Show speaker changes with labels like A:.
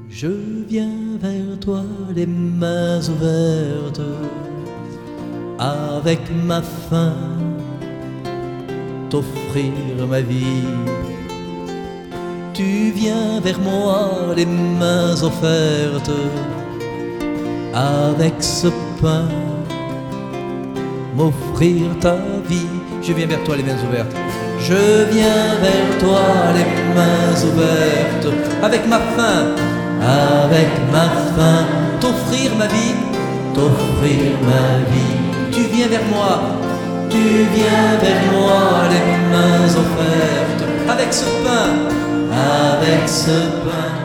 A: Je viens vers toi les mains ouvertes, avec ma faim, t'offrir ma vie. Tu viens vers moi les mains offertes, avec ce pain, m'offrir ta vie. Je viens vers toi les mains ouvertes. Je viens vers toi les mains ouvertes, avec ma faim, t'offrir ma vie, t'offrir ma vie. Tu viens vers moi, tu viens vers moi les mains offertes, avec ce pain,